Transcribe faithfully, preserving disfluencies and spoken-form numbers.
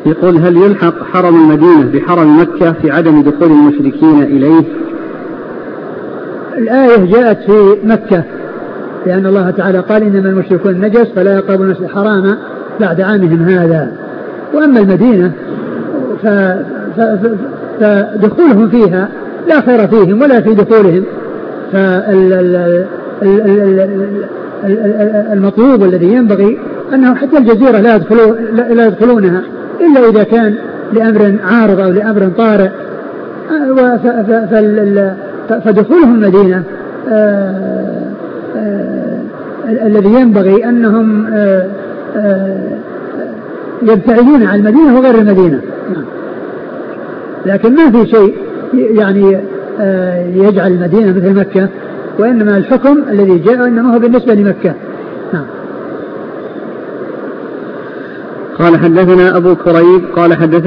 يقول هل يلحق حرم المدينة بحرم مكة في عدم دخول المشركين إليه؟ الآية جاءت في مكة لأن الله تعالى قال إنما المشركون نجس فلا يقربون المسجد الحرام بعد عامهم هذا. وأما المدينة فدخولهم فيها لا خير فيهم ولا في دخولهم. فالمطلوب الذي ينبغي أنه حتى الجزيرة لا يدخلون لا يدخلونها إلا إذا كان لأمر عارض أو لأمر طارئ. فدخولهم المدينة الذي ينبغي أنهم يبتعدون عن المدينة وغير المدينة. لكن ما في شيء يعني يجعل المدينة مثل مكة، وإنما الحكم الذي جاء إنما هو بالنسبة لمكة. نعم. قال حدثنا أبو كريب قال حدثنا